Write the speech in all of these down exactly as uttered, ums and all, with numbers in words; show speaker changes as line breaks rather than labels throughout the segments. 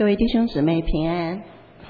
各位弟兄姊妹平安。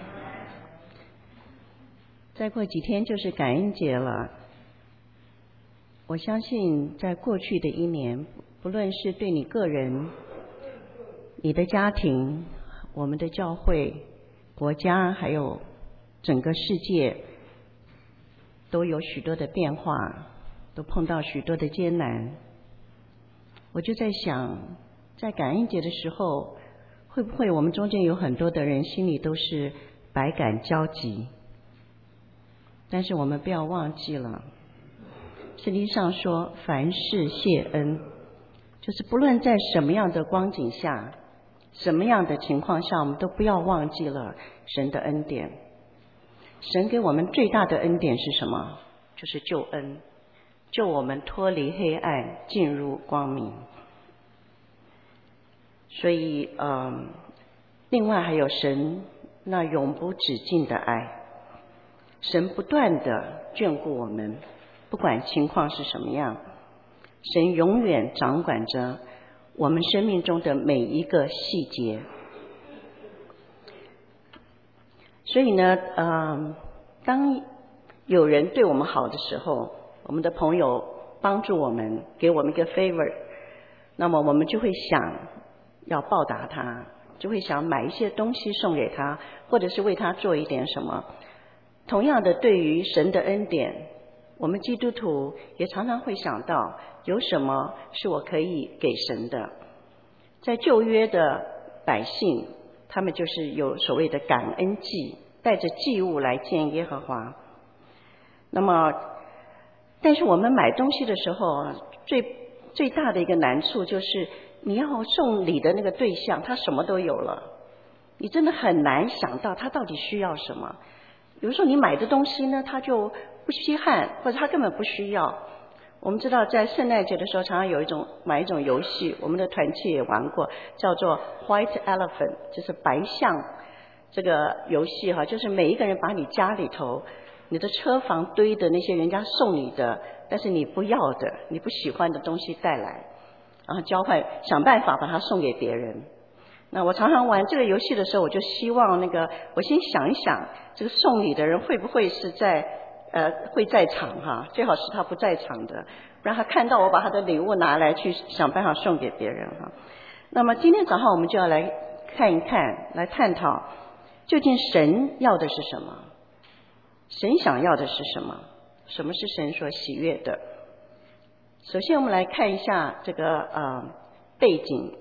再过几天就是感恩节了。我相信在过去的一年，不论是对你个人、你的家庭、我们的教会、国家，还有整个世界，都有许多的变化，都碰到许多的艰难。我就在想，在感恩节的时候，会不会我们中间有很多的人心里都是百感交集？但是我们不要忘记了，圣经上说凡事谢恩，就是不论在什么样的光景下，什么样的情况下，我们都不要忘记了神的恩典。神给我们最大的恩典是什么？就是救恩，救我们脱离黑暗，进入光明。所以嗯，另外还有神那永不止境的爱，神不断的眷顾我们，不管情况是什么样，神永远掌管着我们生命中的每一个细节。所以呢嗯，当有人对我们好的时候，我们的朋友帮助我们，给我们一个 favor， 那么我们就会想要报答他，就会想买一些东西送给他，或者是为他做一点什么。同样的，对于神的恩典，我们基督徒也常常会想到，有什么是我可以给神的。在旧约的百姓，他们就是有所谓的感恩祭，带着祭物来见耶和华。那么但是我们买东西的时候，最最大的一个难处就是你要送礼的那个对象他什么都有了，你真的很难想到他到底需要什么。有时候你买的东西呢，他就不稀罕，或者他根本不需要。我们知道在圣诞节的时候常常有一种买一种游戏，我们的团契也玩过，叫做 White Elephant， 就是白象这个游戏哈，就是每一个人把你家里头你的车房堆的那些人家送你的但是你不要的你不喜欢的东西带来，然后交换，想办法把它送给别人。那我常常玩这个游戏的时候，我就希望那个我先想一想，这个送礼的人会不会是在呃会在场哈，最好是他不在场的，不然他看到我把他的礼物拿来去想办法送给别人哈。那么今天早上我们就要来看一看，来探讨究竟神要的是什么，神想要的是什么，什么是神所喜悦的。首先我们来看一下这个呃背景。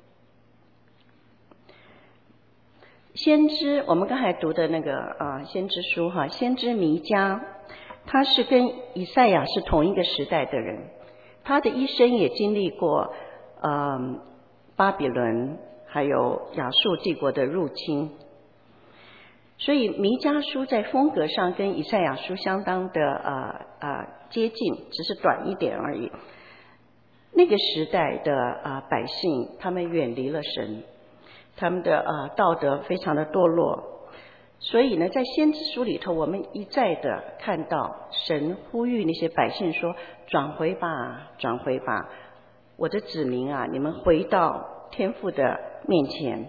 先知，我们刚才读的那个呃先知书哈，先知弥迦，他是跟以赛亚是同一个时代的人，他的一生也经历过呃巴比伦还有亚述帝国的入侵，所以弥迦书在风格上跟以赛亚书相当的呃呃接近，只是短一点而已。那个时代的呃百姓，他们远离了神，他们的呃道德非常的堕落，所以呢，在先知书里头，我们一再的看到神呼吁那些百姓说：转回吧，转回吧，我的子民啊，你们回到天父的面前。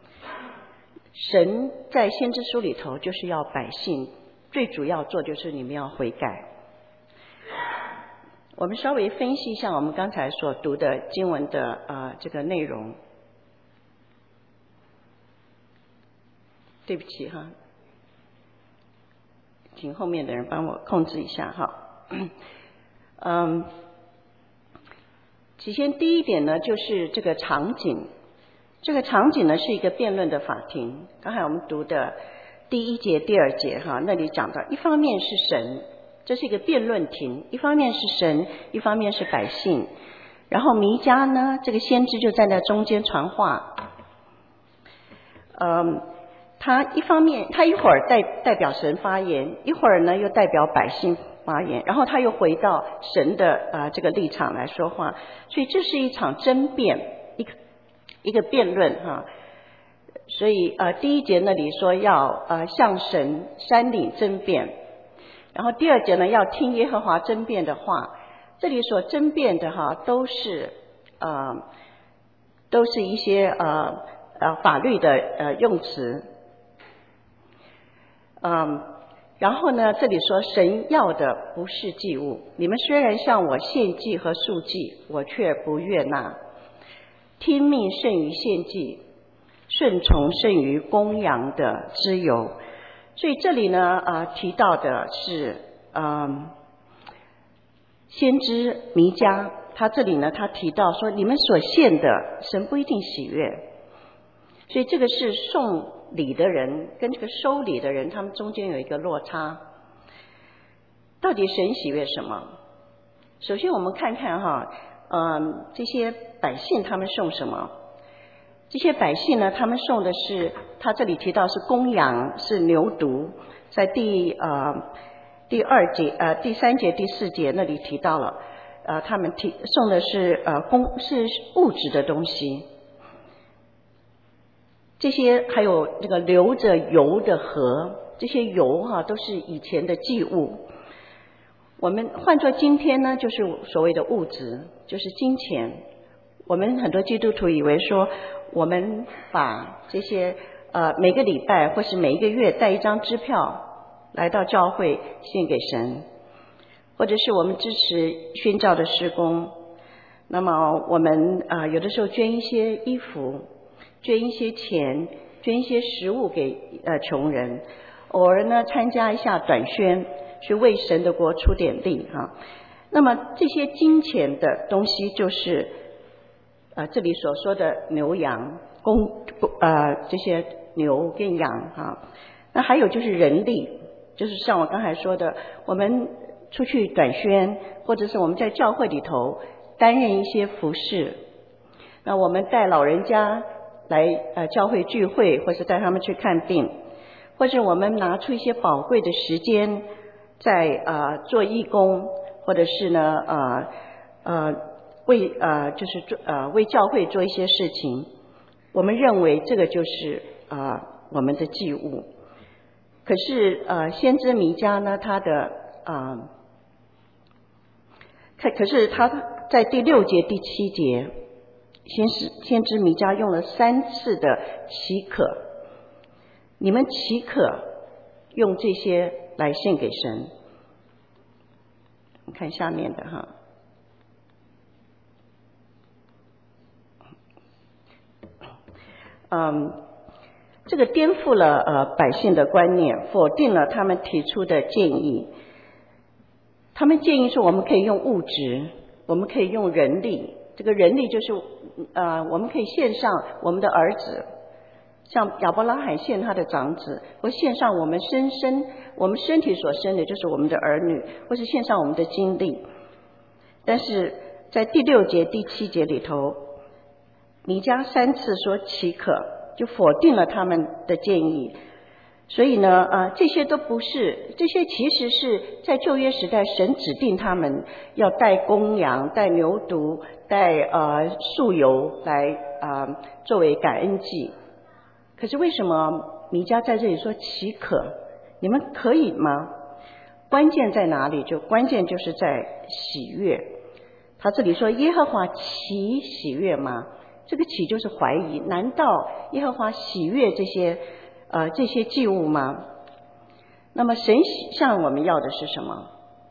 神在先知书里头就是要百姓最主要做就是你们要悔改。我们稍微分析一下我们刚才所读的经文的呃这个内容。对不起哈，请后面的人帮我控制一下哈。嗯，起先第一点呢，就是这个场景。这个场景呢是一个辩论的法庭。刚才我们读的第一节、第二节哈，那里讲到，一方面是神，这是一个辩论庭；一方面是神，一方面是百姓。然后弥迦呢，这个先知就站在中间传话。嗯。他一方面他一会儿代代表神发言，一会儿呢又代表百姓发言，然后他又回到神的呃这个立场来说话，所以这是一场争辩，一个一个辩论哈。所以呃第一节那里说要呃向神山岭争辩，然后第二节呢要听耶和华争辩的话。这里所争辩的哈都是呃都是一些呃呃法律的呃用词。嗯，然后呢，这里说神要的不是祭物，你们虽然向我献祭和赎祭，我却不悦纳。听命胜于献祭，顺从胜于公羊的脂油。所以这里呢，呃，提到的是，嗯，先知弥迦，他这里呢，他提到说，你们所献的，神不一定喜悦。所以这个是送礼的人跟这个收礼的人，他们中间有一个落差。到底神喜悦什么？首先我们看看哈，嗯，这些百姓他们送什么？这些百姓呢，他们送的是，他这里提到是公羊，是牛犊，在第呃第二节呃第三节第四节那里提到了，呃，他们提送的是呃公是物质的东西。这些还有这个流着油的河，这些油哈、啊、都是以前的祭物。我们换作今天呢，就是所谓的物质，就是金钱。我们很多基督徒以为说，我们把这些呃每个礼拜或是每一个月带一张支票来到教会献给神，或者是我们支持宣教的事工。那么我们啊、呃、有的时候捐一些衣服，捐一些钱，捐一些食物给呃穷人，偶尔呢参加一下短宣，去为神的国出点力哈。那么这些金钱的东西，就是呃这里所说的牛羊公呃这些牛跟羊哈。那还有就是人力，就是像我刚才说的，我们出去短宣，或者是我们在教会里头担任一些服事，那我们带老人家来呃教会聚会，或是带他们去看病，或者我们拿出一些宝贵的时间在呃做义工，或者是呢呃呃为呃就是做呃为教会做一些事情，我们认为这个就是呃我们的祭物。可是呃先知弥迦呢，他的呃可可是他在第六节第七节，先知先知弥迦用了三次的岂可，你们岂可用这些来献给神？你看下面的哈，嗯，这个颠覆了呃百姓的观念，否定了他们提出的建议。他们建议说，我们可以用物质，我们可以用人力。这个人力就是呃，我们可以献上我们的儿子，像亚伯拉罕献他的长子，或献上我们身身我们身体所生的，就是我们的儿女，或是献上我们的精力。但是在第六节、第七节里头，弥迦三次说岂可，就否定了他们的建议。所以呢，啊，这些都不是，这些其实是在旧约时代神指定他们要带公羊、带牛犊、带呃素油来啊、呃、作为感恩祭。可是为什么弥迦在这里说岂可？你们可以吗？关键在哪里？就关键就是在喜悦。他这里说耶和华岂喜悦吗？这个岂就是怀疑，难道耶和华喜悦这些呃这些祭物吗？那么神向我们要的是什么？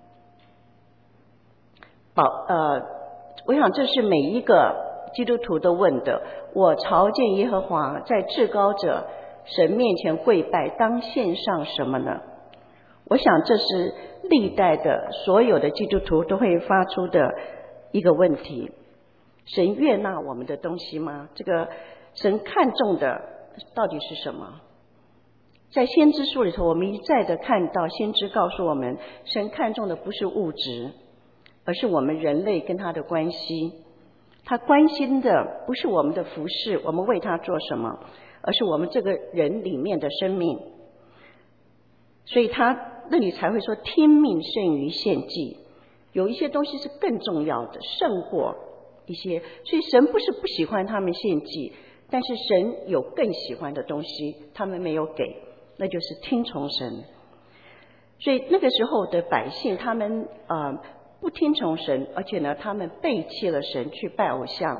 保呃，我想这是每一个基督徒都问的。我朝见耶和华，在至高者神面前跪拜，当献上什么呢？我想这是历代的所有的基督徒都会发出的一个问题。神悦纳我们的东西吗？这个神看重的到底是什么？在先知书里头，我们一再的看到先知告诉我们，神看重的不是物质，而是我们人类跟他的关系。他关心的不是我们的服事，我们为他做什么，而是我们这个人里面的生命。所以他那里才会说听命胜于献祭，有一些东西是更重要的，胜过一些。所以神不是不喜欢他们献祭，但是神有更喜欢的东西他们没有给，那就是听从神。所以那个时候的百姓，他们呃不听从神，而且呢他们背弃了神，去拜偶像，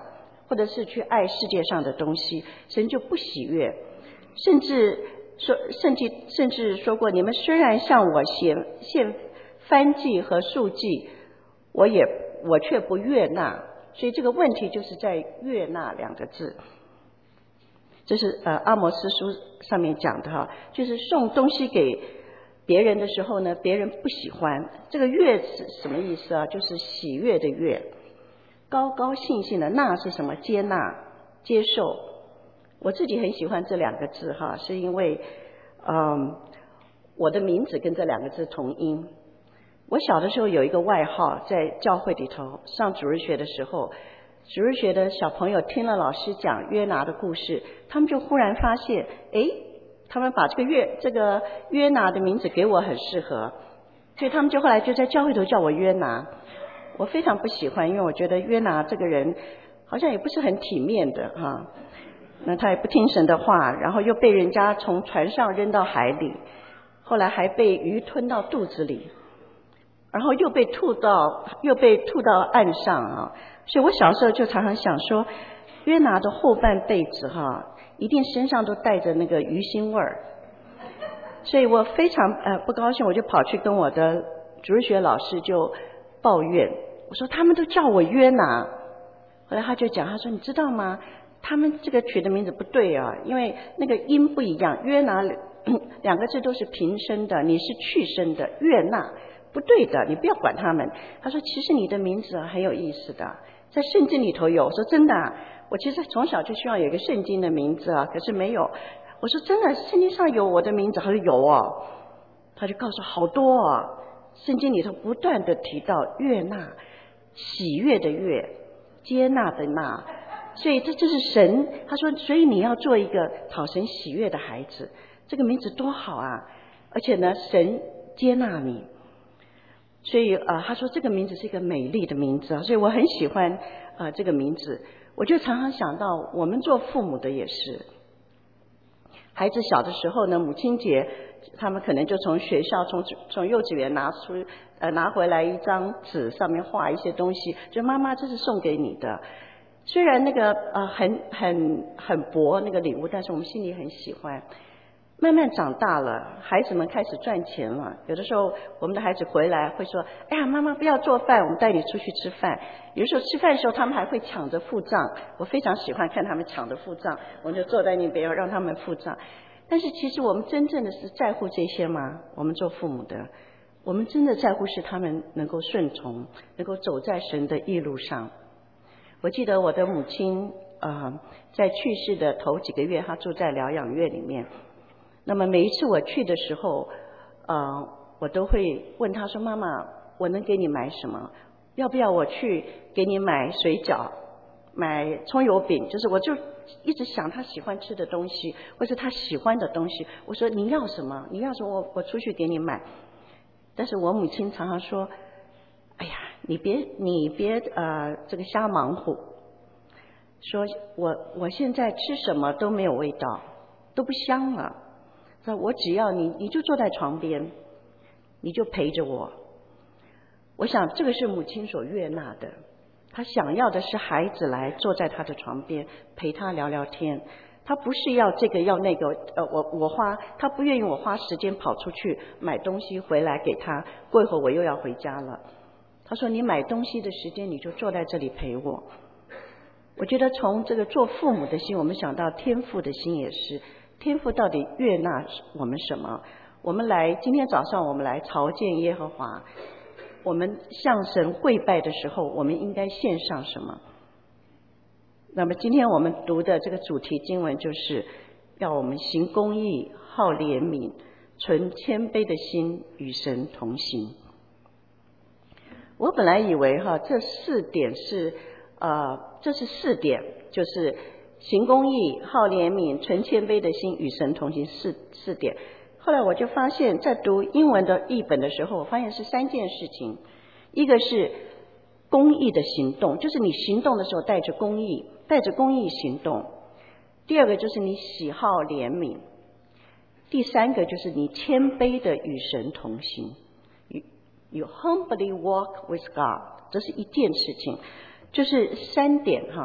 或者是去爱世界上的东西，神就不喜悦。甚至说，甚至甚至说过，你们虽然向我献献燔祭和素祭，我也我却不悦纳。所以这个问题就是在悦纳两个字。这是呃阿摩斯书上面讲的哈，就是送东西给别人的时候呢，别人不喜欢。这个悦是什么意思啊？就是喜悦的悦，高高兴兴的，纳是什么？接纳、接受。我自己很喜欢这两个字哈，是因为嗯我的名字跟这两个字同音。我小的时候有一个外号，在教会里头上主日学的时候，主日学的小朋友听了老师讲约拿的故事，他们就忽然发现，诶，他们把这个约这个约拿的名字给我很适合，所以他们就后来就在教会头叫我约拿。我非常不喜欢，因为我觉得约拿这个人好像也不是很体面的哈，那他也不听神的话，然后又被人家从船上扔到海里，后来还被鱼吞到肚子里，然后又被吐到又被吐到岸上啊。所以我小时候就常常想说，约拿的后半辈子哈，一定身上都带着那个鱼腥味儿。所以我非常呃不高兴，我就跑去跟我的主日学老师就抱怨，我说他们都叫我约拿。后来他就讲，他说你知道吗？他们这个取的名字不对啊，因为那个音不一样，约拿两个字都是平声的，你是去声的，约纳不对的，你不要管他们。他说其实你的名字很有意思的，在圣经里头有。我说真的啊，我其实从小就希望有一个圣经的名字啊，可是没有。我说真的，圣经上有我的名字？他说有哦。他就告诉好多啊，圣经里头不断的提到悦纳，喜悦的悦，接纳的纳，所以这就是神。他说所以你要做一个讨神喜悦的孩子，这个名字多好啊，而且呢神接纳你。所以呃，他说这个名字是一个美丽的名字啊，所以我很喜欢呃这个名字。我就常常想到我们做父母的也是，孩子小的时候呢，母亲节他们可能就从学校从从幼稚园拿出呃拿回来一张纸，上面画一些东西，就妈妈这是送给你的。虽然那个呃很很很薄那个礼物，但是我们心里很喜欢。慢慢长大了，孩子们开始赚钱了，有的时候我们的孩子回来会说，哎呀妈妈不要做饭，我们带你出去吃饭。有的时候吃饭的时候他们还会抢着付账，我非常喜欢看他们抢着付账，我就坐在那边让他们付账。但是其实我们真正的是在乎这些吗？我们做父母的，我们真的在乎是他们能够顺从，能够走在神的义路上。我记得我的母亲呃，在去世的头几个月，她住在疗养院里面。那么每一次我去的时候呃，我都会问她说，妈妈我能给你买什么？要不要我去给你买水饺，买葱油饼？就是我就一直想她喜欢吃的东西，或者她喜欢的东西。我说你要什么？你要什么我我出去给你买。但是我母亲常常说，哎呀你别你别呃这个瞎忙活，说我我现在吃什么都没有味道，都不香了。说我只要你你就坐在床边，你就陪着我。我想这个是母亲所悦纳的，她想要的是孩子来坐在她的床边陪她聊聊天。她不是要这个要那个呃我我花她不愿意我花时间跑出去买东西回来给她，过一会儿我又要回家了。她说你买东西的时间你就坐在这里陪我。我觉得从这个做父母的心，我们想到天父的心也是，天父到底悦纳我们什么？我们来今天早上我们来朝见耶和华，我们向神跪拜的时候，我们应该献上什么？那么今天我们读的这个主题经文就是要我们行公义，好怜悯，存谦卑的心，与神同行。我本来以为哈，这四点是呃，这是四点，就是行公义，好怜悯，存谦卑的心，与神同行，四四点。后来我就发现，在读英文的译本的时候，我发现是三件事情。一个是公义的行动，就是你行动的时候带着公义，带着公义行动。第二个就是你喜好怜悯。第三个就是你谦卑的与神同行。You, you humbly walk with God， 这是一件事情。就是三点哈，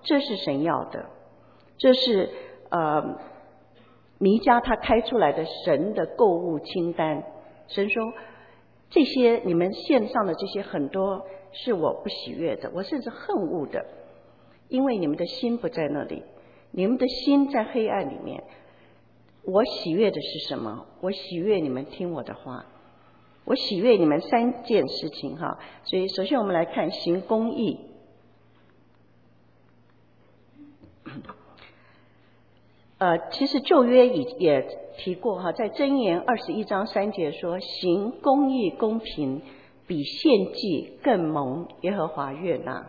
这是神要的，这是呃弥迦他开出来的神的购物清单。神说这些你们献上的这些很多是我不喜悦的，我甚至恨恶的，因为你们的心不在那里，你们的心在黑暗里面。我喜悦的是什么？我喜悦你们听我的话，我喜悦你们三件事情哈。所以首先我们来看行公义。呃，其实旧约也也提过哈，在箴言二十一章三节说，行公义公平，比献祭更蒙耶和华悦纳。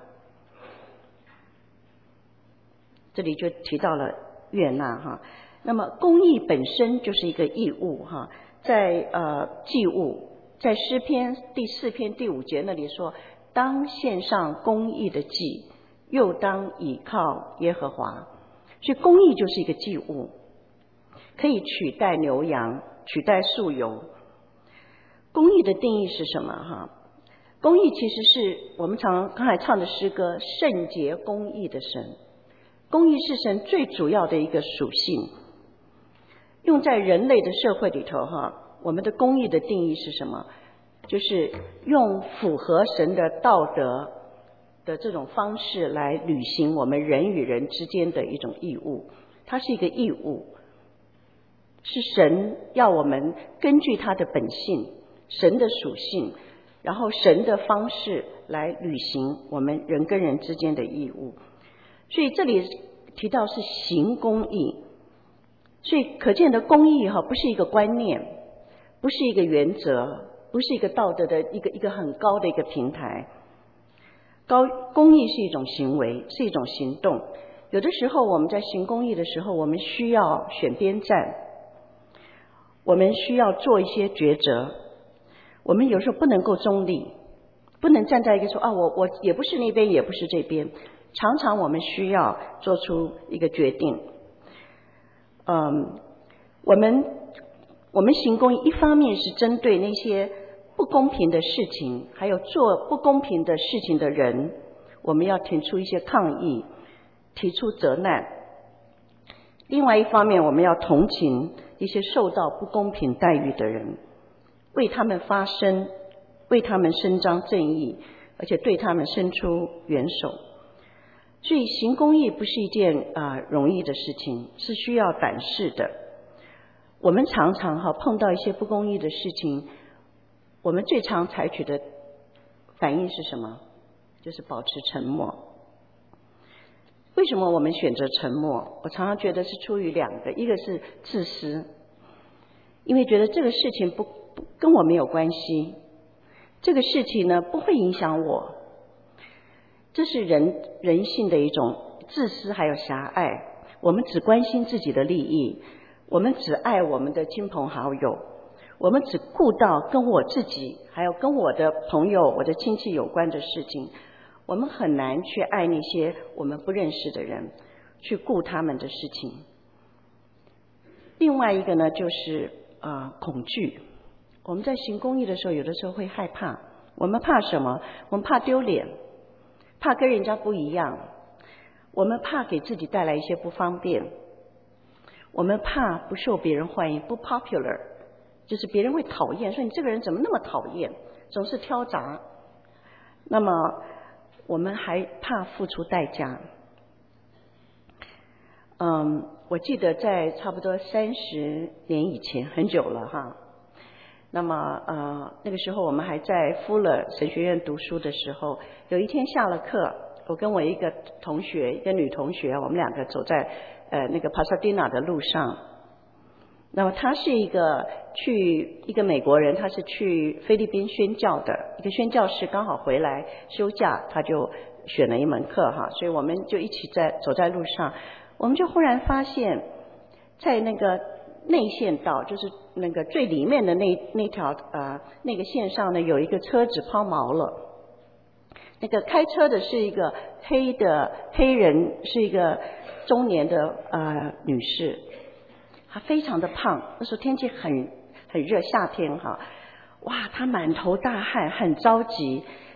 这里就提到了悦纳哈。那么公义本身就是一个义务哈，在呃祭物，在诗篇第四篇第五节那里说，当献上公义的祭，又当倚靠耶和华。所以公义就是一个祭物，可以取代牛羊，取代素油。公义的定义是什么哈？公义其实是我们常刚才唱的诗歌，圣洁公义的神。公义是神最主要的一个属性，用在人类的社会里头哈，我们的公义的定义是什么？就是用符合神的道德的这种方式来履行我们人与人之间的一种义务。它是一个义务，是神要我们根据他的本性，神的属性，然后神的方式来履行我们人跟人之间的义务。所以这里提到是行公义，所以可见的公义哈，不是一个观念，不是一个原则，不是一个道德的一个一个很高的一个平台。高公义是一种行为，是一种行动。有的时候我们在行公义的时候，我们需要选边站，我们需要做一些抉择，我们有时候不能够中立，不能站在一个说啊，我我也不是那边，也不是这边。常常我们需要做出一个决定。嗯，我们我们行公义，一方面是针对那些不公平的事情，还有做不公平的事情的人，我们要提出一些抗议，提出责难。另外一方面，我们要同情一些受到不公平待遇的人，为他们发声，为他们伸张正义，而且对他们伸出援手。所以行公义不是一件啊、呃、容易的事情，是需要胆识的。我们常常哈碰到一些不公义的事情，我们最常采取的反应是什么？就是保持沉默。为什么我们选择沉默？我常常觉得是出于两个，一个是自私，因为觉得这个事情不不跟我没有关系，这个事情呢不会影响我。这是人人性的一种自私还有狭隘，我们只关心自己的利益，我们只爱我们的亲朋好友，我们只顾到跟我自己还有跟我的朋友我的亲戚有关的事情，我们很难去爱那些我们不认识的人，去顾他们的事情。另外一个呢就是呃恐惧。我们在行公义的时候，有的时候会害怕。我们怕什么？我们怕丢脸，怕跟人家不一样，我们怕给自己带来一些不方便，我们怕不受别人欢迎，不 popular， 就是别人会讨厌，说你这个人怎么那么讨厌，总是挑杂。那么我们还怕付出代价。嗯，我记得在差不多三十年以前，很久了哈。那么呃，那个时候我们还在富勒神学院读书的时候，有一天下了课，我跟我一个同学，一个女同学，我们两个走在呃那个帕萨迪纳的路上。那么他是一个去一个美国人，他是去菲律宾宣教的一个宣教士，刚好回来休假，他就选了一门课哈，所以我们就一起在走在路上，我们就忽然发现，在那个内线道，就是那个最里面的那那条呃那个线上呢，有一个车子抛锚了。那个开车的是一个黑的黑人，是一个中年的呃女士，她非常的胖，那时候天气很很热，夏天哈，哇，她满头大汗，很着急，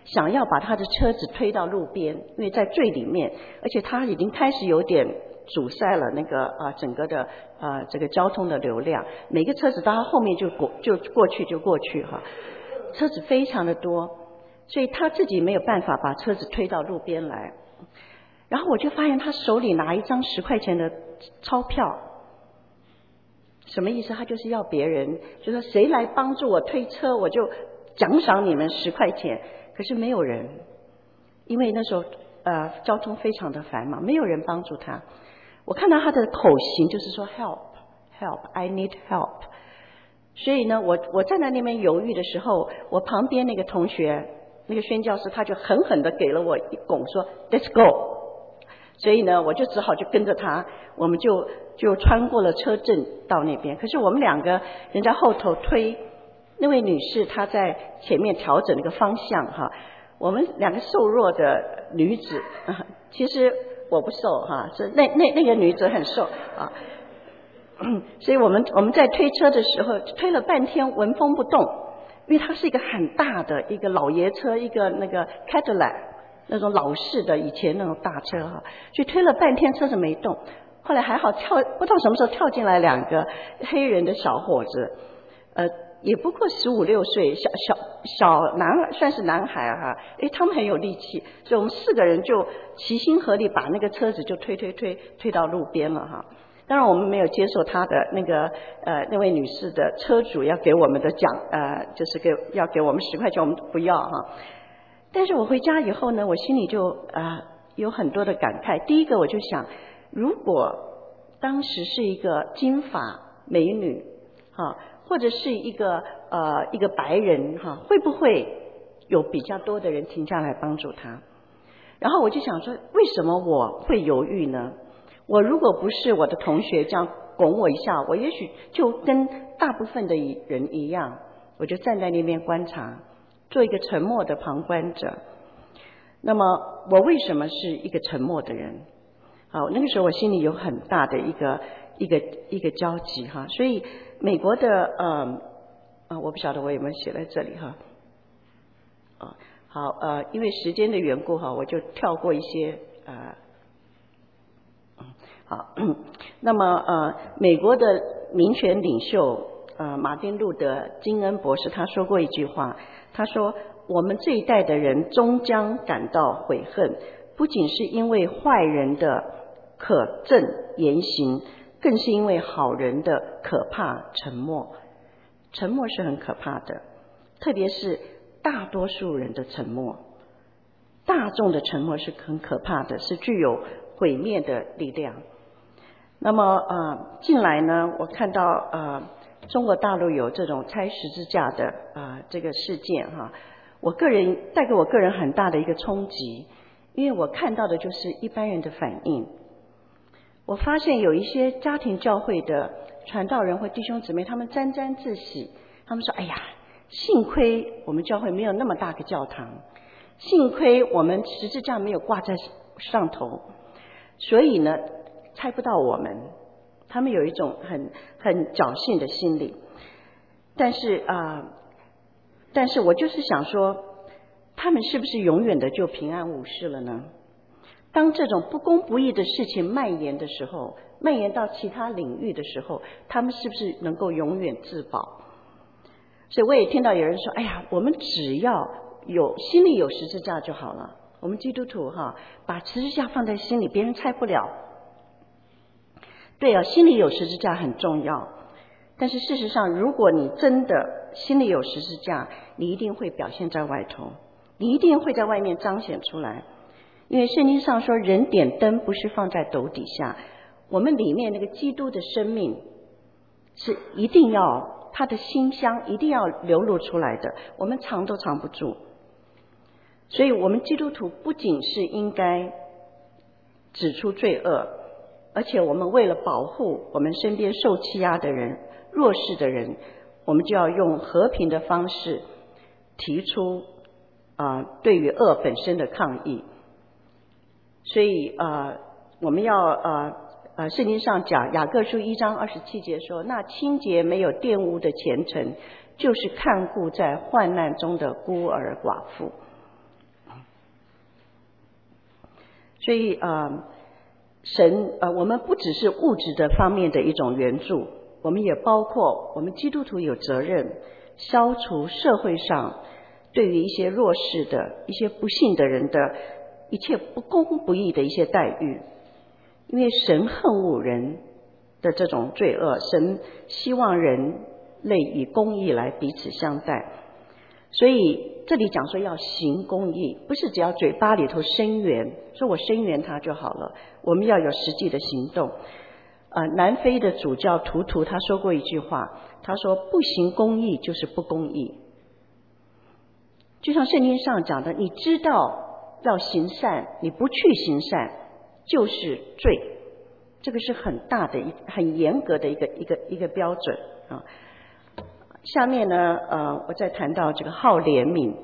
想要把他的车子推到路边，因为在最里面，而且他已经开始有点阻塞了那个啊、呃、整个的啊、呃、这个交通的流量，每个车子到他后面就过就过去就过去哈，车子非常的多，所以他自己没有办法把车子推到路边来。然后我就发现他手里拿一张十块钱的钞票，什么意思？他就是要别人，就说谁来帮助我推车，我就奖赏你们十块钱。可是没有人，因为那时候呃交通非常的繁忙，没有人帮助他。我看到他的口型就是说 help help I need help。所以呢，我我站在那边犹豫的时候，我旁边那个同学，那个宣教师，他就狠狠的给了我一拱，说 Let's go。所以呢，我就只好就跟着他，我们就就穿过了车阵到那边。可是我们两个人在后头推，那位女士她在前面调整那个方向哈。我们两个瘦弱的女子，啊、其实我不瘦哈，是那那那个女子很瘦啊。所以我们我们在推车的时候推了半天纹风不动，因为它是一个很大的一个老爷车，一个那个 Cadillac。那种老式的以前那种大车哈，所以推了半天车子没动。后来还好跳，不知道什么时候跳进来两个黑人的小伙子，呃，也不过十五六岁，小小小男算是男孩哈，诶，他们很有力气，所以我们四个人就齐心合力把那个车子就推推推推到路边了哈。当然我们没有接受他的那个呃那位女士的车主要给我们的奖呃就是给要给我们十块钱，我们不要哈。但是我回家以后呢，我心里就啊、呃、有很多的感慨。第一个我就想，如果当时是一个金发美女哈，或者是一个呃一个白人哈，会不会有比较多的人停下来帮助他？然后我就想说，为什么我会犹豫呢？我如果不是我的同学这样拱我一下，我也许就跟大部分的人一样，我就站在那边观察，做一个沉默的旁观者。那么我为什么是一个沉默的人？好，那个时候我心里有很大的一个一个一个交集哈。所以美国的呃呃，我不晓得我有没有写在这里哈。啊，好呃，因为时间的缘故哈，我就跳过一些呃。好，那么呃，美国的民权领袖呃马丁路德金恩博士他说过一句话，他说我们这一代的人终将感到悔恨，不仅是因为坏人的可憎言行，更是因为好人的可怕沉默。沉默是很可怕的，特别是大多数人的沉默，大众的沉默是很可怕的，是具有毁灭的力量。那么呃，近来呢，我看到呃，中国大陆有这种拆十字架的啊、呃、这个事件哈，我个人带给我个人很大的一个冲击，因为我看到的就是一般人的反应。我发现有一些家庭教会的传道人或弟兄姊妹，他们沾沾自喜，他们说：“哎呀，幸亏我们教会没有那么大个教堂，幸亏我们十字架没有挂在上头，所以呢。”猜不到我们，他们有一种很很侥幸的心理。但是啊、呃，但是我就是想说，他们是不是永远的就平安无事了呢？当这种不公不义的事情蔓延的时候，蔓延到其他领域的时候，他们是不是能够永远自保？所以我也听到有人说：“哎呀，我们只要有心里有十字架就好了。我们基督徒哈，把十字架放在心里，别人猜不了。”对啊，心里有十字架很重要，但是事实上，如果你真的心里有十字架，你一定会表现在外头，你一定会在外面彰显出来。因为圣经上说，人点灯不是放在斗底下，我们里面那个基督的生命是一定要，他的馨香一定要流露出来的，我们藏都藏不住。所以我们基督徒不仅是应该指出罪恶，而且我们为了保护我们身边受欺压的人、弱势的人，我们就要用和平的方式提出啊、呃、对于恶本身的抗议。所以啊、呃，我们要呃呃，圣经上讲雅各书一章二十七节说：“那清洁没有玷污的虔诚，就是看顾在患难中的孤儿寡妇。” 所以呃，神呃，我们不只是物质的方面的一种援助，我们也包括我们基督徒有责任消除社会上对于一些弱势的一些不幸的人的一切不公不义的一些待遇。因为神恨恶人的这种罪恶，神希望人类以公义来彼此相待。所以这里讲说要行公义，不是只要嘴巴里头声援，说我声援他就好了，我们要有实际的行动。呃，南非的主教图图他说过一句话，他说不行公义就是不公义。就像圣经上讲的，你知道要行善，你不去行善就是罪，这个是很大的一很严格的一个一个一个标准啊。下面呢，呃，我再谈到这个好怜悯。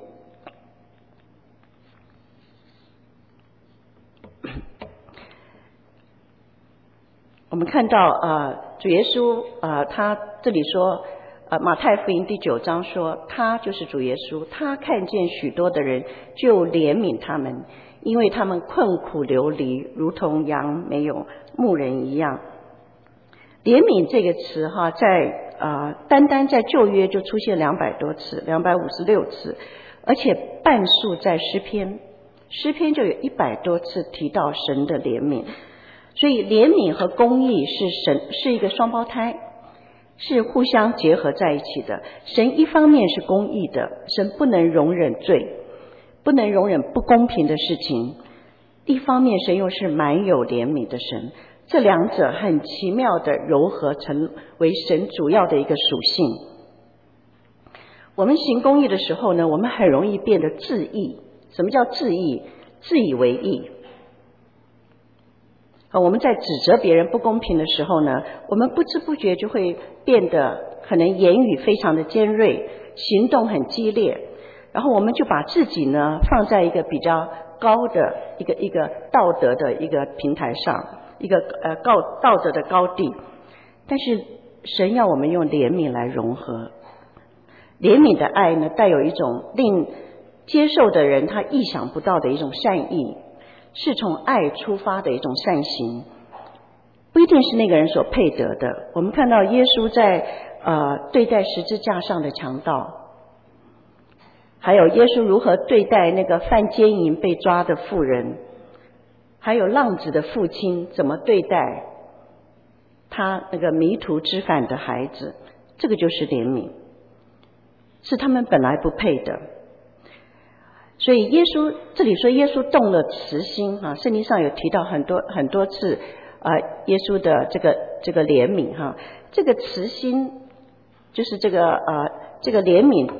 我们看到呃，主耶稣呃，他这里说，呃，马太福音第九章说，他就是主耶稣，他看见许多的人就怜悯他们，因为他们困苦流离，如同羊没有牧人一样。怜悯这个词哈，在呃，单单在旧约就出现两百多次，两百五十六次，而且半数在诗篇，诗篇就有一百多次提到神的怜悯。所以怜悯和公义是神是一个双胞胎，是互相结合在一起的。神一方面是公义的，神不能容忍罪，不能容忍不公平的事情；一方面神又是满有怜悯的神。这两者很奇妙的糅合成为神主要的一个属性。我们行公义的时候呢，我们很容易变得自义。什么叫自义？自以为义。我们在指责别人不公平的时候呢，我们不知不觉就会变得可能言语非常的尖锐，行动很激烈，然后我们就把自己呢放在一个比较高的一个一个道德的一个平台上，一个呃高道德的高地。但是神要我们用怜悯来融合，怜悯的爱呢，带有一种令接受的人他意想不到的一种善意，是从爱出发的一种善行，不一定是那个人所配得的。我们看到耶稣在呃对待十字架上的强盗，还有耶稣如何对待那个犯奸淫被抓的妇人，还有浪子的父亲怎么对待他那个迷途知返的孩子，这个就是怜悯，是他们本来不配的。所以耶稣这里说耶稣动了慈心啊，圣经上有提到很多很多次啊、呃，耶稣的这个这个怜悯哈，这个慈心就是这个呃这个怜悯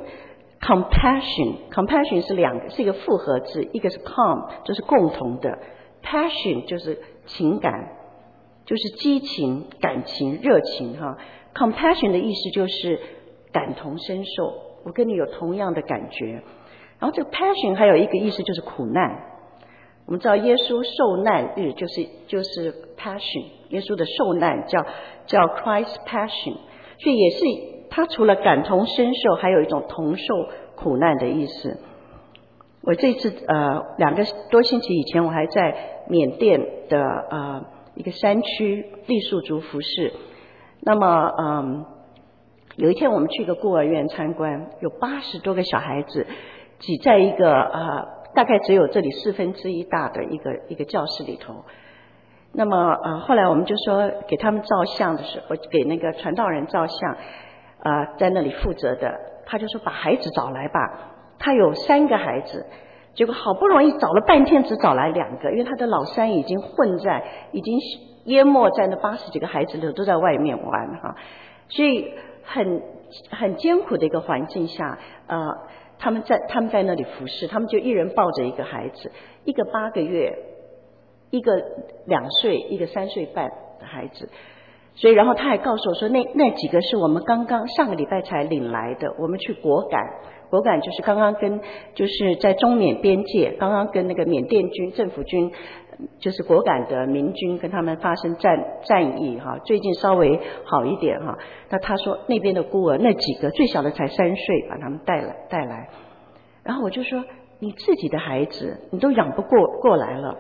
compassion compassion 是两个是一个复合字，一个是 com 就是共同的， passion 就是情感，就是激情感情热情哈。 compassion 的意思就是感同身受，我跟你有同样的感觉。然后这个 passion 还有一个意思就是苦难，我们知道耶稣受难日就是就是 passion， 耶稣的受难叫叫 Christ passion， 所以也是他除了感同身受，还有一种同受苦难的意思。我这次呃两个多星期以前，我还在缅甸的呃一个山区傈僳族服侍。那么嗯，有一天我们去一个孤儿院参观，有八十多个小孩子挤在一个呃大概只有这里四分之一大的一个一个教室里头。那么呃后来我们就说给他们照相的时候，给那个传道人照相，呃在那里负责的，他就说把孩子找来吧。他有三个孩子，结果好不容易找了半天只找来两个，因为他的老三已经混在已经淹没在那八十几个孩子里都在外面玩哈，所以很很艰苦的一个环境下，呃他们在他们在那里服侍，他们就一人抱着一个孩子，一个八个月，一个两岁，一个三岁半的孩子。所以然后他还告诉我说，那那几个是我们刚刚上个礼拜才领来的，我们去果敢，果敢就是刚刚跟就是在中缅边界刚刚跟那个缅甸军政府军就是果敢的民军跟他们发生战战役哈，最近稍微好一点哈。那他说那边的孤儿那几个最小的才三岁，把他们带来带来，然后我就说你自己的孩子你都养不过过来了，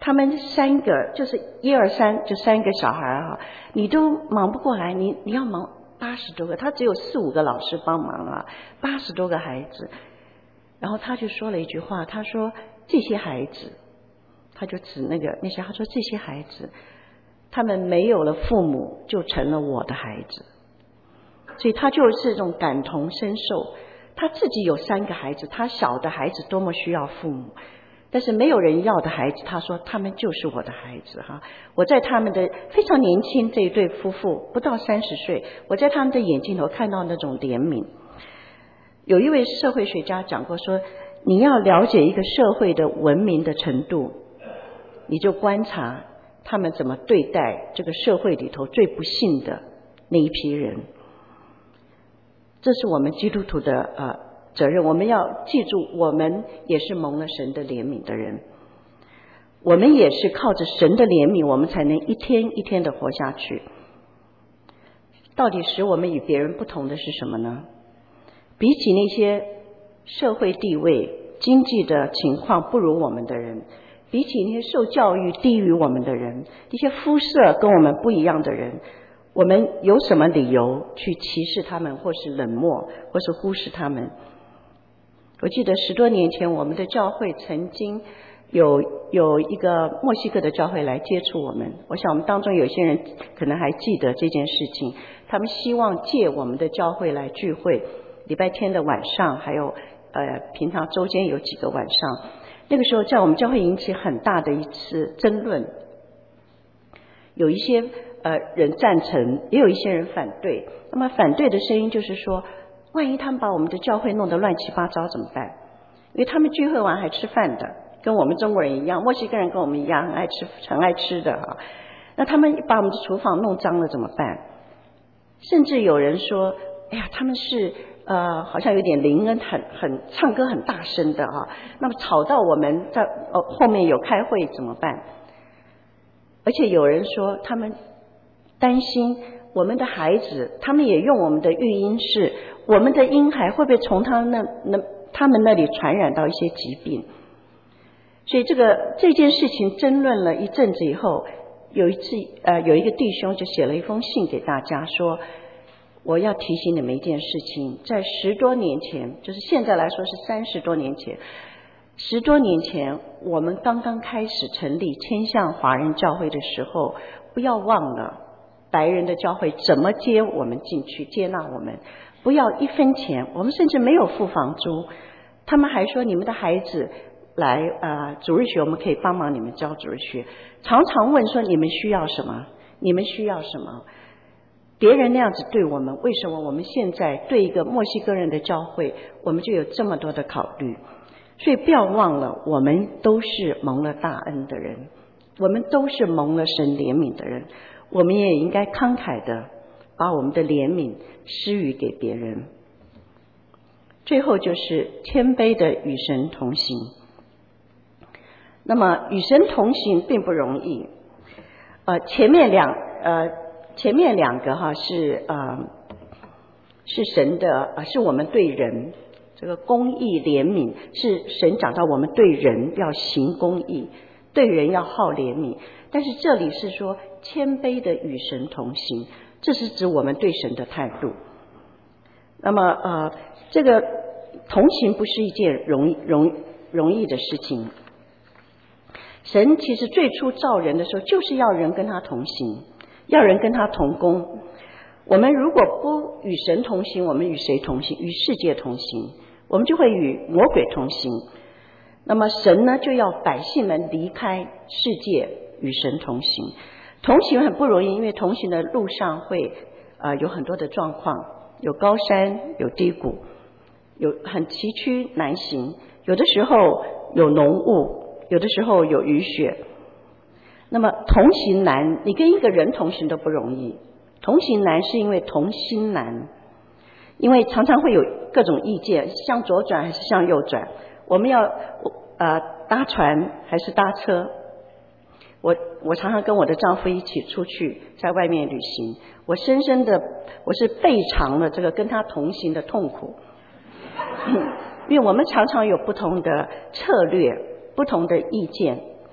他们三个就是一二三，就三个小孩啊，你都忙不过来，你你要忙八十多个，他只有四五个老师帮忙啊，八十多个孩子。然后他就说了一句话，他说这些孩子，他就指那个那些，他说这些孩子，他们没有了父母，就成了我的孩子。所以他就是这种感同身受。他自己有三个孩子，他小的孩子多么需要父母，但是没有人要的孩子，他说他们就是我的孩子哈。我在他们的非常年轻这一对夫妇不到三十岁，我在他们的眼睛头看到那种怜悯。有一位社会学家讲过说，你要了解一个社会的文明的程度，你就观察他们怎么对待这个社会里头最不幸的那一批人。这是我们基督徒的呃责任，我们要记住，我们也是蒙了神的怜悯的人，我们也是靠着神的怜悯，我们才能一天一天的活下去。到底使我们与别人不同的是什么呢？比起那些社会地位、经济的情况不如我们的人，比起那些受教育低于我们的人，一些肤色跟我们不一样的人，我们有什么理由去歧视他们，或是冷漠，或是忽视他们？我记得十多年前，我们的教会曾经有有一个墨西哥的教会来接触我们，我想我们当中有些人可能还记得这件事情。他们希望借我们的教会来聚会，礼拜天的晚上，还有呃平常周间有几个晚上。那个时候在我们教会引起很大的一次争论，有一些呃人赞成，也有一些人反对。那么反对的声音就是说，万一他们把我们的教会弄得乱七八糟怎么办？因为他们聚会完还吃饭的，跟我们中国人一样，墨西哥人跟我们一样很爱吃很爱吃的哈。那他们把我们的厨房弄脏了怎么办？甚至有人说，哎呀，他们是呃好像有点灵恩，很很唱歌很大声的哈，那么吵到我们在呃后面有开会怎么办？而且有人说他们担心我们的孩子，他们也用我们的育婴室，我们的婴孩会不会从他们那那他们那里传染到一些疾病？所以这个这件事情争论了一阵子以后，有一次呃有一个弟兄就写了一封信给大家说，我要提醒你们一件事情，在十多年前，就是现在来说是三十多年前，十多年前我们刚刚开始成立千向华人教会的时候，不要忘了白人的教会怎么接我们进去，接纳我们，不要一分钱，我们甚至没有付房租。他们还说你们的孩子来呃主日学，我们可以帮忙你们教主日学。常常问说你们需要什么？你们需要什么？别人那样子对我们，为什么我们现在对一个墨西哥人的教会，我们就有这么多的考虑？所以不要忘了，我们都是蒙了大恩的人，我们都是蒙了神怜悯的人，我们也应该慷慨的把我们的怜悯施予给别人。最后就是谦卑的与神同行。那么与神同行并不容易，呃，前面两呃前面两个哈是呃是神的呃是我们对人这个公义怜悯，是神讲到我们对人要行公义，对人要好怜悯。但是这里是说谦卑的与神同行，这是指我们对神的态度。那么呃这个同行不是一件容易容容易的事情。神其实最初造人的时候，就是要人跟他同行，要人跟他同工。我们如果不与神同行，我们与谁同行？与世界同行，我们就会与魔鬼同行。那么神呢，就要百姓们离开世界，与神同行。同行很不容易，因为同行的路上会呃有很多的状况，有高山，有低谷，有很崎岖难行，有的时候有浓雾，有的时候有雨雪。那么同行难，你跟一个人同行都不容易。同行难是因为同心难，因为常常会有各种意见，向左转还是向右转，我们要呃搭船还是搭车。我我常常跟我的丈夫一起出去在外面旅行，我深深的我是倍尝了这个跟他同行的痛苦，因为我们常常有不同的策略，不同的意见。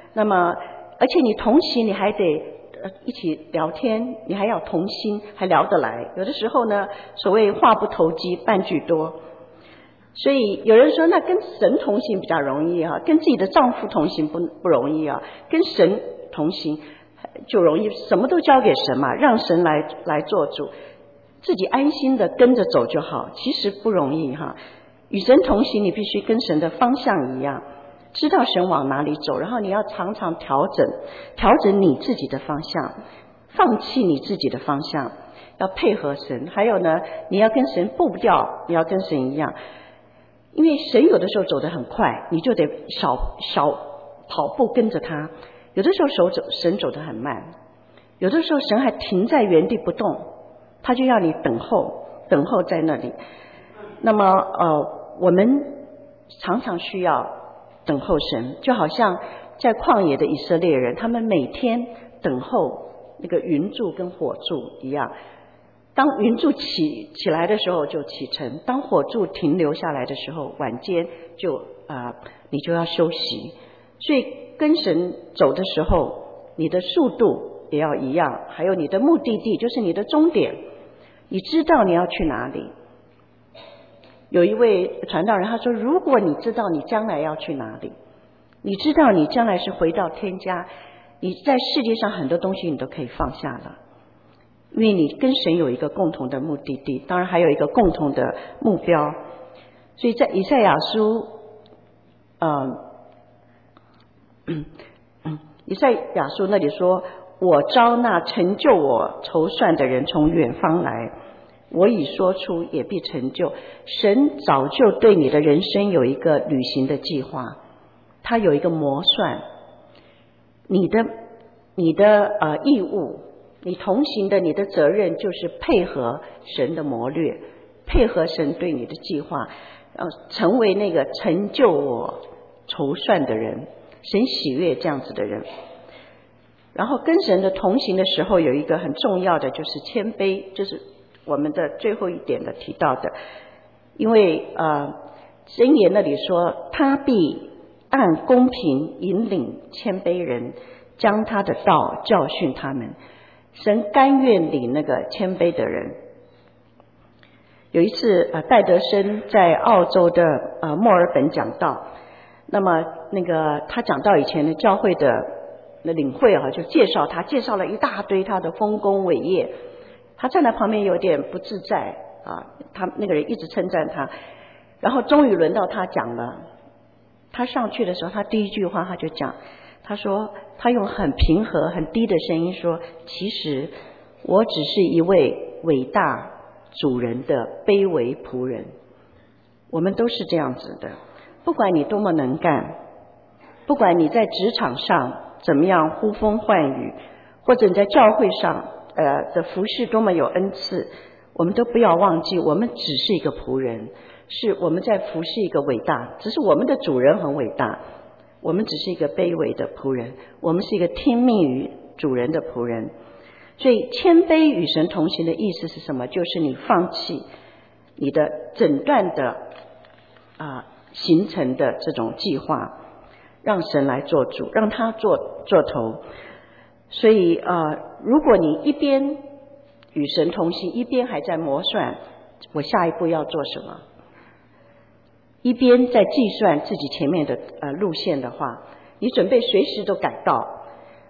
那么而且你同行你还得呃一起聊天，你还要同心，还聊得来。有的时候呢，所谓话不投机半句多，所以有人说那跟神同行比较容易啊，跟自己的丈夫同行不不容易啊，跟神同行就容易，什么都交给神嘛，让神来来做主，自己安心的跟着走就好。其实不容易哈，与神同行你必须跟神的方向一样，知道神往哪里走，然后你要常常调整调整你自己的方向，放弃你自己的方向，要配合神。还有呢，你要跟神步调，你要跟神一样，因为神有的时候走得很快，你就得少少跑步跟着他。有的时候手走神走得很慢，有的时候神还停在原地不动，他就要你等候等候在那里。那么呃，我们常常需要等候神，就好像在旷野的以色列人，他们每天等候那个云柱跟火柱一样，当云柱起起来的时候就启程，当火柱停留下来的时候，晚间就啊、呃、你就要休息。所以跟神走的时候，你的速度也要一样，还有你的目的地，就是你的终点，你知道你要去哪里。有一位传道人他说，如果你知道你将来要去哪里，你知道你将来是回到天家，你在世界上很多东西你都可以放下了，因为你跟神有一个共同的目的地，当然还有一个共同的目标。所以在以赛亚书呃嗯嗯，以赛亚书那里说，我招那成就我筹算的人从远方来，我已说出也必成就。神早就对你的人生有一个旅行的计划，他有一个模算，你的你的呃义务，你同行的你的责任就是配合神的谋略，配合神对你的计划，呃，成为那个成就我筹算的人，神喜悦这样子的人。然后跟神的同行的时候，有一个很重要的就是谦卑，就是我们的最后一点的提到的。因为呃箴言那里说，他必按公平引领谦卑人，将他的道教训他们。神甘愿领那个谦卑的人。有一次呃戴德生在澳洲的呃墨尔本讲道，那么那个他讲到以前的教会的那领会啊，就介绍他，介绍了一大堆他的丰功伟业。他站在旁边有点不自在啊，他那个人一直称赞他，然后终于轮到他讲了。他上去的时候，他第一句话他就讲，他说他用很平和很低的声音说，其实我只是一位伟大主人的卑微仆人。我们都是这样子的，不管你多么能干，不管你在职场上怎么样呼风唤雨，或者你在教会上呃的服事多么有恩赐，我们都不要忘记，我们只是一个仆人，是我们在服侍一个伟大，只是我们的主人很伟大，我们只是一个卑微的仆人，我们是一个听命于主人的仆人。所以谦卑与神同行的意思是什么？就是你放弃你的整段的啊形成的这种计划，让神来做主，让他做做头。所以呃，如果你一边与神同行，一边还在磨算我下一步要做什么，一边在计算自己前面的呃路线的话，你准备随时都改道。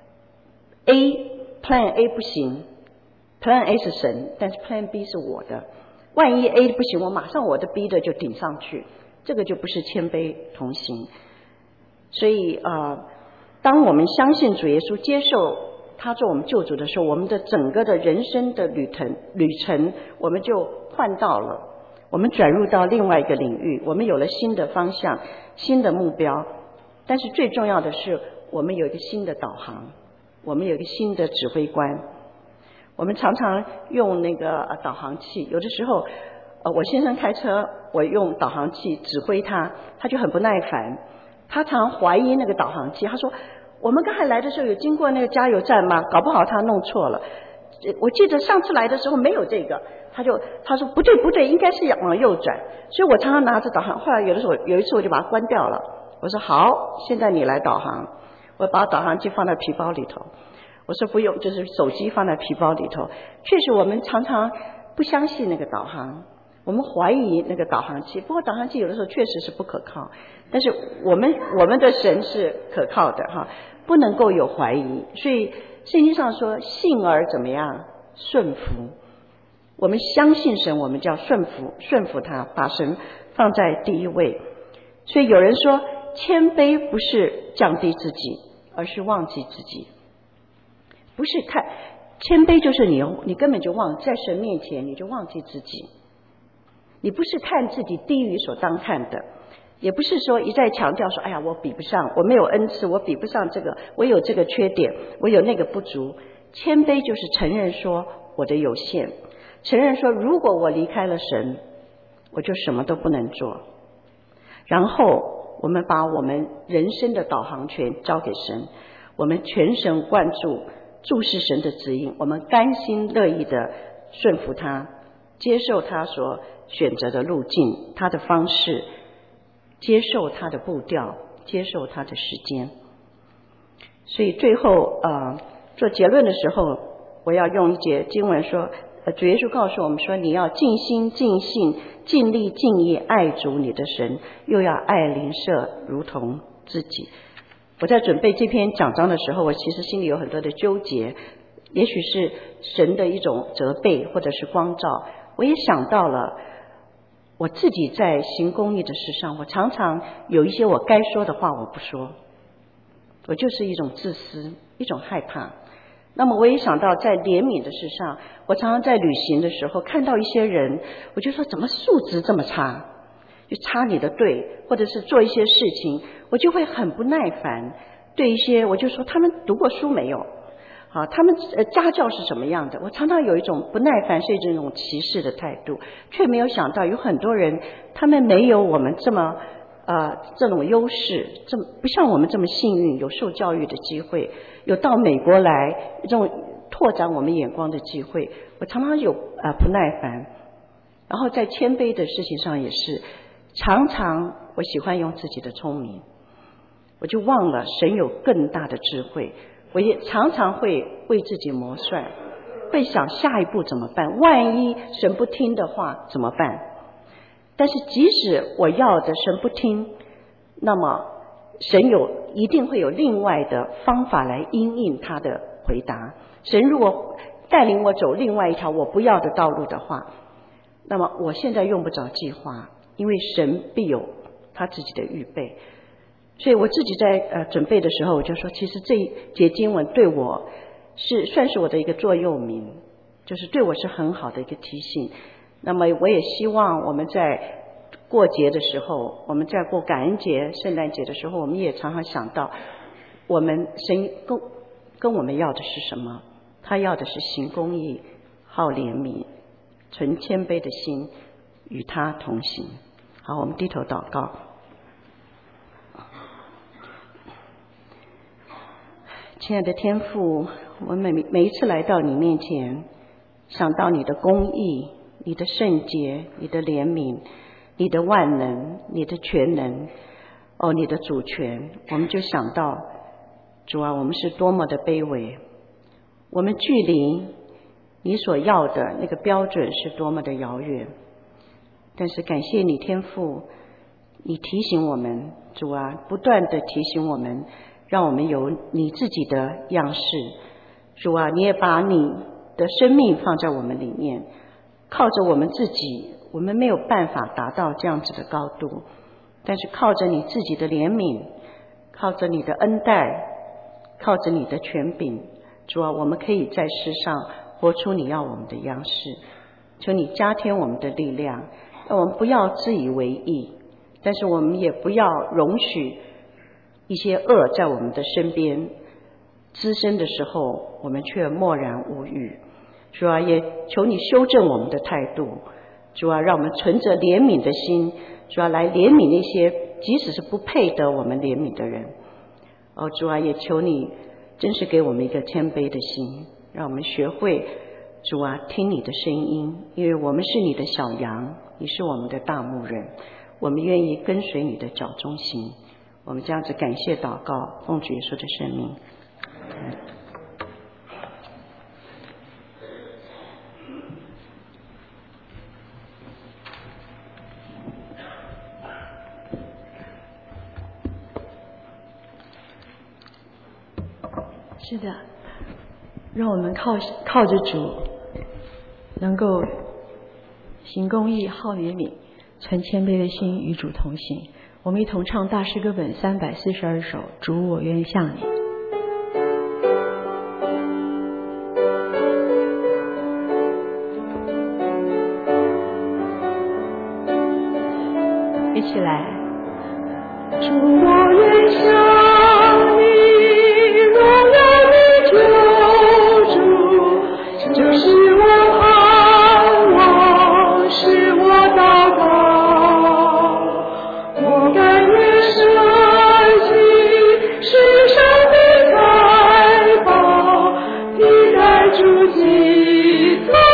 A Plan A 不行， Plan A 是神，但是 Plan B 是我的，万一 A 不行，我马上我的 B 的就顶上去，这个就不是谦卑同行。所以呃，当我们相信主耶稣，接受他做我们救主的时候，我们的整个的人生的旅程旅程我们就换道了，我们转入到另外一个领域，我们有了新的方向，新的目标。但是最重要的是，我们有一个新的导航，我们有一个新的指挥官。我们常常用那个呃导航器，有的时候呃我先生开车，我用导航器指挥他，他就很不耐烦，他常怀疑那个导航器，他说我们刚才来的时候有经过那个加油站吗？搞不好他弄错了，我记得上次来的时候没有这个，他就他说不对不对，应该是往右转。所以我常常拿着导航，后来有的时候有一次我就把它关掉了，我说好，现在你来导航。 我把导航机放在皮包里头。我说不用，就是手机放在皮包里头。确实我们常常不相信那个导航，我们怀疑那个导航器，不过导航器有的时候确实是不可靠，但是我们我们的神是可靠的哈，不能够有怀疑。所以圣经上说信而怎么样顺服，我们相信神，我们叫顺服，顺服他，把神放在第一位。所以有人说谦卑不是降低自己，而是忘记自己。不是看谦卑，就是你你根本就忘，在神面前你就忘记自己。你不是看自己低于所当看的，也不是说一再强调说哎呀我比不上，我没有恩赐，我比不上这个，我有这个缺点，我有那个不足。谦卑就是承认说我的有限，承认说如果我离开了神，我就什么都不能做。然后我们把我们人生的导航权交给神，我们全神贯注注视神的指引，我们甘心乐意的顺服他，接受他所选择的路径，他的方式，接受他的步调，接受他的时间。所以最后呃做结论的时候，我要用一节经文说，呃主耶稣告诉我们说，你要尽心尽性尽力尽意爱主你的神，又要爱邻舍如同自己。我在准备这篇讲章的时候，我其实心里有很多的纠结，也许是神的一种责备或者是光照。我也想到了我自己在行公义的事上，我常常有一些我该说的话我不说，我就是一种自私，一种害怕。那么我也想到在怜悯的事上，我常常在旅行的时候看到一些人，我就说怎么素质这么差，就插你的队，或者是做一些事情，我就会很不耐烦。对一些我就说他们读过书没有，好，他们呃家教是什么样的，我常常有一种不耐烦，甚至一种歧视的态度，却没有想到有很多人他们没有我们这么呃这种优势，这么不像我们这么幸运，有受教育的机会，有到美国来这种拓展我们眼光的机会。我常常有呃不耐烦，然后在谦卑的事情上也是，常常我喜欢用自己的聪明，我就忘了神有更大的智慧。我也常常会为自己谋算，会想下一步怎么办，万一神不听的话怎么办。但是即使我要的神不听，那么神有一定会有另外的方法来因应他的回答。神如果带领我走另外一条我不要的道路的话，那么我现在用不着计划，因为神必有他自己的预备。所以我自己在呃准备的时候，我就说其实这一节经文对我是算是我的一个座右铭，就是对我是很好的一个提醒。那么我也希望我们在过节的时候，我们在过感恩节圣诞节的时候，我们也常常想到我们神跟跟我们要的是什么，他要的是行公义，好怜悯，存谦卑的心，与他同行。好，我们低头祷告。亲爱的天父，我每每一次来到你面前，想到你的公义，你的圣洁，你的怜悯，你的万能，你的全能，哦，你的主权，我们就想到主啊，我们是多么的卑微，我们距离你所要的那个标准是多么的遥远。但是感谢你天父，你提醒我们，主啊，不断的提醒我们，让我们有你自己的样式。主啊，你也把你的生命放在我们里面，靠着我们自己，我们没有办法达到这样子的高度，但是靠着你自己的怜悯，靠着你的恩待，靠着你的权柄，主啊，我们可以在世上活出你要我们的样式。求你加添我们的力量，让我们不要自以为意，但是我们也不要容许一些恶在我们的身边滋生的时候，我们却默然无语。主啊，也求你修正我们的态度，主啊，让我们存着怜悯的心，主啊，来怜悯那些即使是不配得我们怜悯的人。哦，主啊，也求你真是给我们一个谦卑的心，让我们学会主啊听你的声音，因为我们是你的小羊，你是我们的大牧人，我们愿意跟随你的脚中行。 我们这样子感谢祷告，奉主耶稣的圣名。
是的，让我们靠靠着主，能够行公义、好怜悯、存谦卑的心，与主同行。我们一同唱大诗歌本三百四十二首，主，我愿向你。一起来，主，我愿向你，荣耀你救主，这是我盼望，是我祷告。我甘愿舍弃世上的财宝，替代主基督。